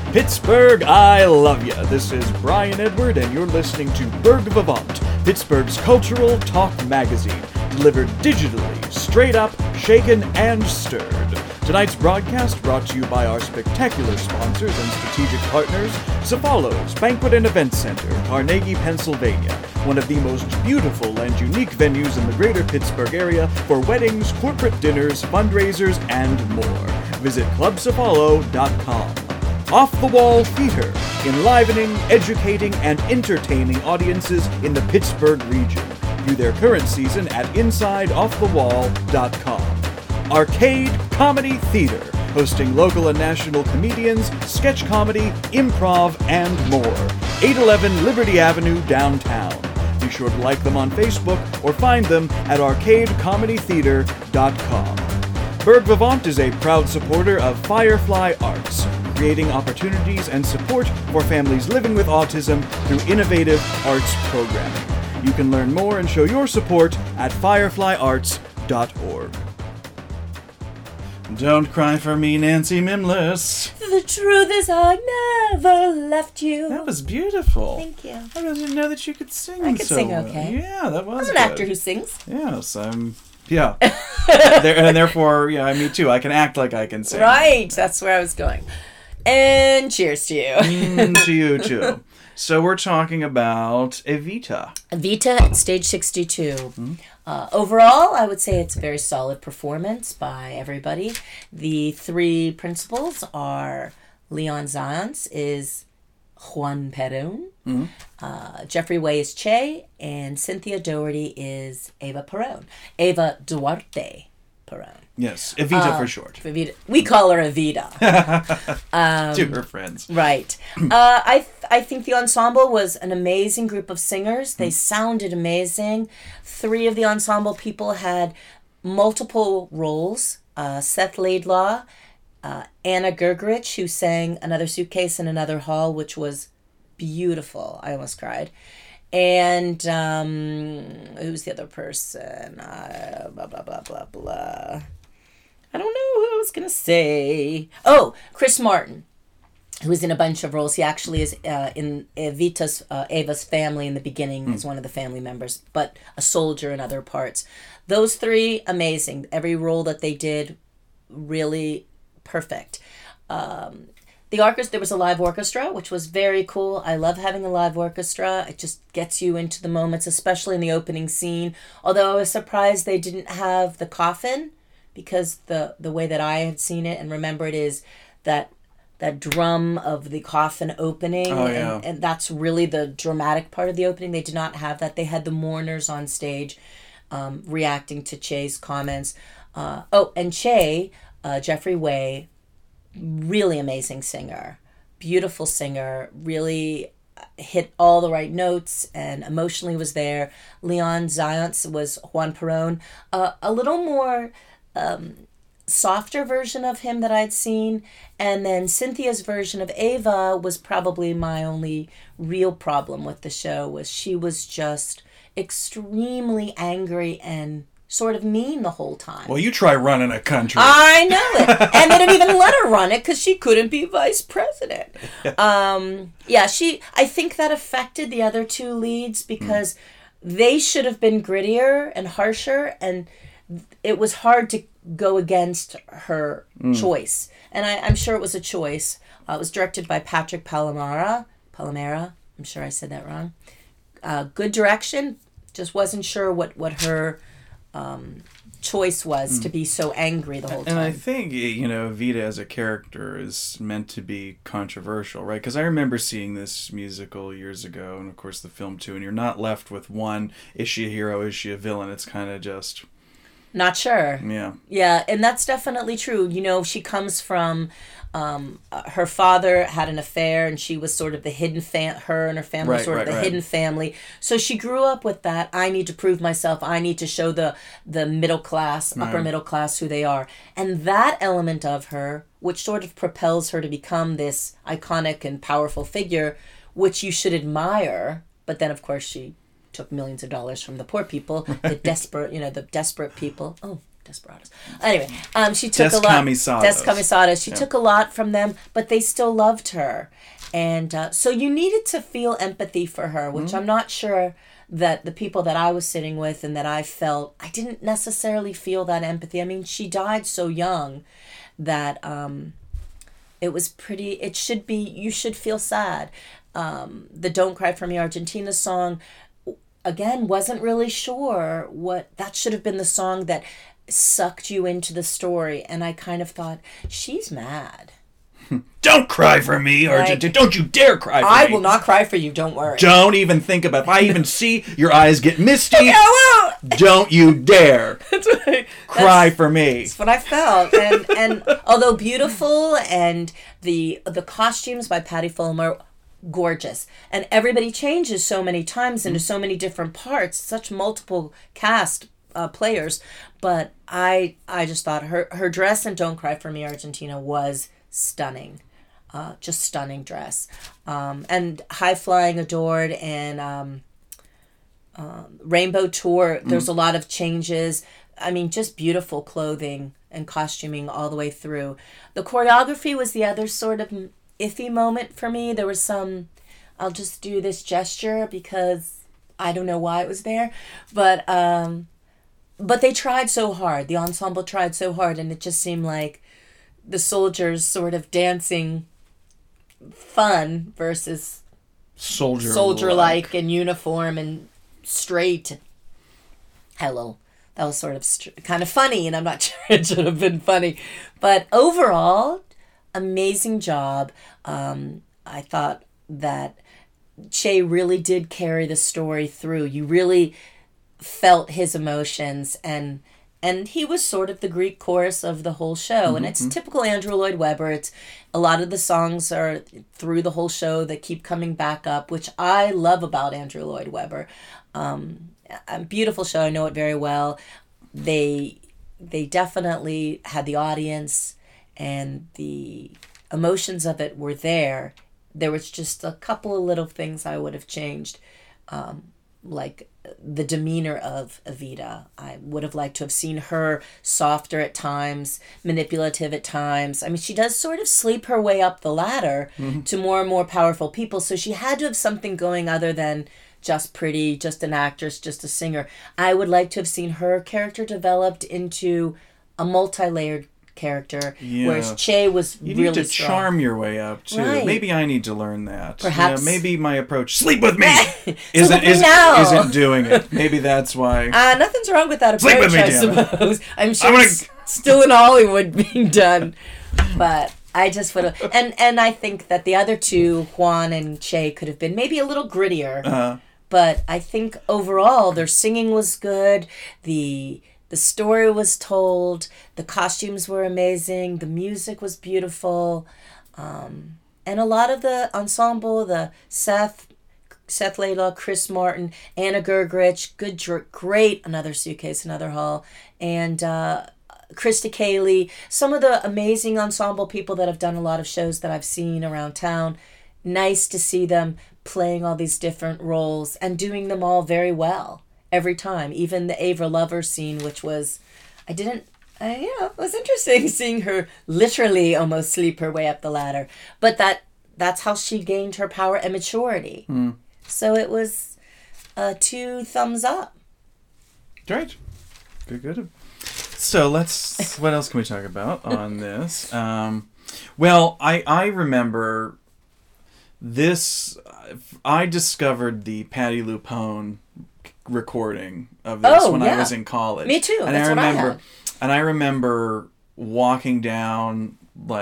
Pittsburgh, I love ya. This is Brian Edward, and you're listening to Berg Vivant, Pittsburgh's cultural talk magazine, delivered digitally, straight up, shaken, and stirred. Tonight's broadcast brought to you by our spectacular sponsors and strategic partners, Cefalos Banquet and Event Center, Carnegie, Pennsylvania, one of the most beautiful and unique venues in the greater Pittsburgh area for weddings, corporate dinners, fundraisers, and more. Visit clubcefalo.com. Off the Wall Theater, enlivening, educating, and entertaining audiences in the Pittsburgh region. View their current season at InsideOffTheWall.com. Arcade Comedy Theater, hosting local and national comedians, sketch comedy, improv, and more. 811 Liberty Avenue, downtown. Be sure to like them on Facebook or find them at arcadecomedytheater.com. Berg Vivant is a proud supporter of Firefly Arts, creating opportunities and support for families living with autism through innovative arts programming. You can learn more and show your support at fireflyarts.org. Don't cry for me, Nancy Mimless. The truth is I never left you. That was beautiful. Thank you. I didn't know that you could sing. I could so sing well. okay. Yeah, that was I'm an good. actor who sings. Yes, yeah. And therefore, yeah, me too. I can act like I can sing. Right, that's where I was going. And cheers to you. To you too. So we're talking about Evita. Evita at Stage 62. Mm-hmm. Overall, I would say it's a very solid performance by everybody. The three principals are Leon Zayas is Juan Perón, Jeffrey Way is Che, and Cynthia Doherty is Eva Perón. Eva Duarte Perón. Yes, Evita for short. Evita. We call her Evita. To her friends. Right. I think the ensemble was an amazing group of singers. They sounded amazing. Three of the ensemble people had multiple roles. Seth Laidlaw, Anna Gergerich, who sang Another Suitcase in Another Hall, which was beautiful. I almost cried. And who's the other person? Blah, blah, blah, blah, blah. I don't know who I was going to say. Oh, Chris Martin, who is in a bunch of roles. He actually is in Eva's family in the beginning as one of the family members, but a soldier in other parts. Those three, amazing. Every role that they did, really perfect. There was a live orchestra, which was very cool. I love having a live orchestra. It just gets you into the moments, especially in the opening scene. Although I was surprised they didn't have the coffin, because the way that I had seen it and remember it is that drum of the coffin opening. Oh, yeah. And that's really the dramatic part of the opening. They did not have that. They had the mourners on stage reacting to Che's comments. And Che, Jeffrey Way, really amazing singer, beautiful singer, really hit all the right notes and emotionally was there. Leon Zayas was Juan Perón, a little more softer version of him that I'd seen, and then Cynthia's version of Eva was probably my only real problem with the show. Was she was just extremely angry and sort of mean the whole time. Well, you try running a country. I know it. And they didn't even let her run it because she couldn't be vice president. I think that affected the other two leads because they should have been grittier and harsher, and it was hard to go against her choice. And I'm sure it was a choice. It was directed by Patrick Palomera. I'm sure I said that wrong. Good direction. Just wasn't sure what her choice was to be so angry the whole time. And I think, Evita as a character is meant to be controversial, right? Because I remember seeing this musical years ago, and of course the film too, and you're not left with one, is she a hero, is she a villain? It's kind of just... Not sure. Yeah. Yeah, and that's definitely true. She comes from... her father had an affair, and she was sort of the hidden her and her family hidden family. So she grew up with that. I need to prove myself. I need to show the middle class, upper middle class, who they are. And that element of her, which sort of propels her to become this iconic and powerful figure, which you should admire. But then, of course, she took millions of dollars from the poor people, the desperate people. Oh, Desperados. Anyway, she took a lot. Descamisados. She took a lot from them, but they still loved her. And so you needed to feel empathy for her, which I'm not sure that the people that I was sitting with and that I felt, I didn't necessarily feel that empathy. I mean, she died so young that it was pretty, you should feel sad. The Don't Cry for Me Argentina song, again, wasn't really sure what, that should have been the song that sucked you into the story. And I kind of thought, she's mad. Don't cry for me, Argentina. Don't you dare cry for me. I will not cry for you, don't worry. Don't even think about it. If I even see your eyes get misty, I won't. Don't you dare cry for me. That's what I felt. And although beautiful, and the costumes by Patty Fulmer, gorgeous. And everybody changes so many times into so many different parts, such multiple cast players. But I just thought her dress in Don't Cry for Me, Argentina was stunning. Just stunning dress. And High Flying Adored and Rainbow Tour, there's a lot of changes. I mean, just beautiful clothing and costuming all the way through. The choreography was the other sort of iffy moment for me. There was some, I'll just do this gesture because I don't know why it was there, but they tried so hard. The ensemble tried so hard, and it just seemed like the soldiers sort of dancing fun versus soldier-like in uniform and straight. Hello. That was sort of kind of funny, and I'm not sure it should have been funny. But overall, amazing job. I thought that Che really did carry the story through. You really felt his emotions, and he was sort of the Greek chorus of the whole show. And it's typical Andrew Lloyd Webber. It's a lot of the songs are through the whole show that keep coming back up, which I love about Andrew Lloyd Webber. A beautiful show. I know it very well. They definitely had the audience, and the emotions of it were there. There was just a couple of little things I would have changed, like the demeanor of Evita. I would have liked to have seen her softer at times, manipulative at times. I mean, she does sort of sleep her way up the ladder to more and more powerful people, so she had to have something going other than just pretty, just an actress, just a singer. I would like to have seen her character developed into a multi-layered character, whereas Che was really strong. You need to charm your way up, too. Right. Maybe I need to learn that. Perhaps. Maybe my approach, sleep with me, isn't doing it. Maybe that's why. Nothing's wrong with that approach, Sleep with me, I suppose. I'm sure it's still in Hollywood being done. But I just would have... And I think that the other two, Juan and Che, could have been maybe a little grittier. But I think overall, their singing was good. The story was told. The costumes were amazing. The music was beautiful. And a lot of the ensemble, the Seth Layla, Chris Martin, Anna Gergrich, great Another Suitcase, Another Hall, and Krista Cayley, some of the amazing ensemble people that have done a lot of shows that I've seen around town. Nice to see them playing all these different roles and doing them all very well every time. Even the Ava Lover scene, which was, it was interesting seeing her literally almost sleep her way up the ladder. But that's how she gained her power and maturity. So it was 2 thumbs up. Great. Good. So what else can we talk about on this? Well, I remember this. I discovered the Patti LuPone recording of this when I was in college. Me too. And that's what I had. And I remember walking down,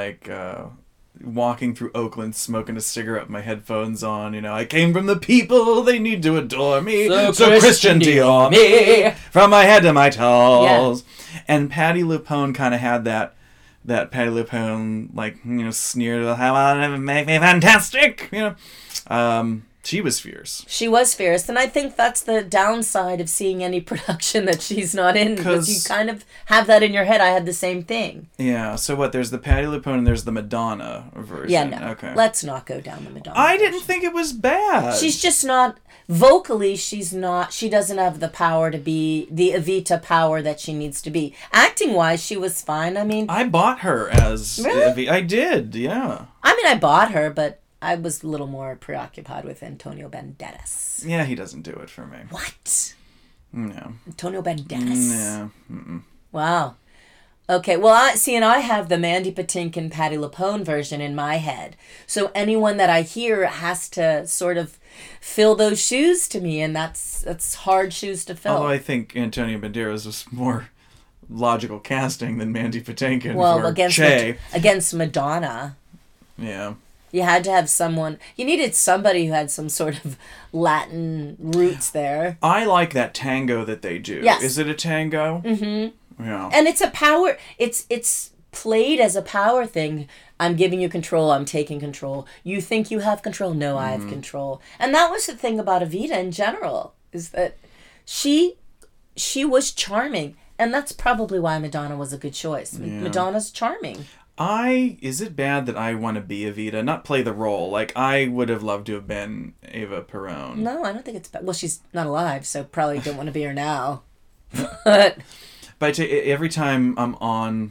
walking through Oakland, smoking a cigarette with my headphones on. I came from the people, they need to adore me. So Christian Dior me, from my head to my toes. Yeah. And Patti LuPone kind of had that Patti LuPone, sneer, how I'll make me fantastic, She was fierce. She was fierce, and I think that's the downside of seeing any production that she's not in, because you kind of have that in your head. I had the same thing. Yeah, so what, there's the Patti LuPone and there's the Madonna version. Yeah, no. Okay. Let's not go down the Madonna I version. didn't think it was bad. She's just not, vocally, she doesn't have the power to be, the Evita power that she needs to be. Acting-wise, she was fine. I mean... I bought her as... Really? I did, yeah. I mean, I bought her, but... I was a little more preoccupied with Antonio Banderas. Yeah, he doesn't do it for me. What? No. Antonio Banderas? Yeah. Mm-mm. Wow. Okay, well, I have the Mandy Patinkin, Patti LuPone version in my head. So anyone that I hear has to sort of fill those shoes to me, and that's hard shoes to fill. Although I think Antonio Banderas was more logical casting than Mandy Patinkin for Che. Against Madonna. Yeah. You had to have someone... You needed somebody who had some sort of Latin roots there. I like that tango that they do. Yes. Is it a tango? Mm-hmm. Yeah. And it's a power... It's played as a power thing. I'm giving you control. I'm taking control. You think you have control? No, I have control. And that was the thing about Evita in general, is that she was charming. And that's probably why Madonna was a good choice. Yeah. Madonna's charming. Is it bad that I want to be Evita? Not play the role. Like, I would have loved to have been Eva Perón. No, I don't think it's bad. Well, she's not alive, so probably don't want to be her now. But every time I'm on,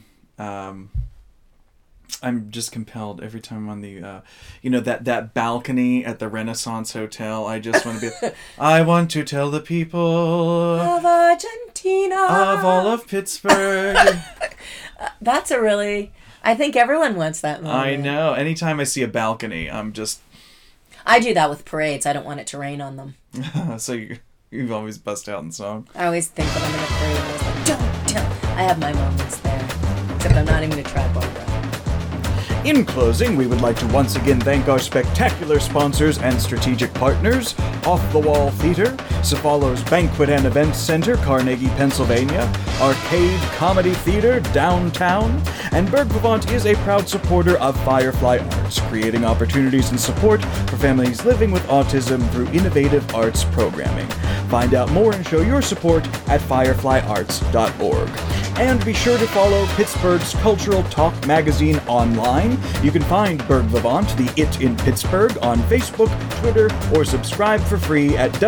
I'm just compelled. Every time I'm on the, that balcony at the Renaissance Hotel, I just want to be, I want to tell the people of Argentina, of all of Pittsburgh. That's a really... I think everyone wants that moment. I know. Anytime I see a balcony, I'm just... I do that with parades. I don't want it to rain on them. So you've always bust out in song. I always think that I'm in a parade and I was like, don't. I have my moments there. Except I'm not even going to try Barbara. In closing, we would like to once again thank our spectacular sponsors and strategic partners, Off the Wall Theater, Cephalo's Banquet and Events Center, Carnegie, Pennsylvania, Arcade Comedy Theater, downtown, and Berg Vivant is a proud supporter of Firefly Arts, creating opportunities and support for families living with autism through innovative arts programming. Find out more and show your support at fireflyarts.org. And be sure to follow Pittsburgh's Cultural Talk magazine online. You can find Berg Vivant, the It in Pittsburgh, on Facebook, Twitter, or subscribe for free at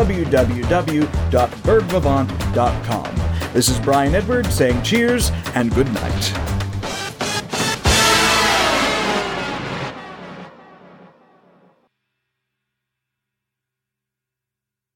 www.bergvivant.com. This is Brian Edward saying cheers and good night.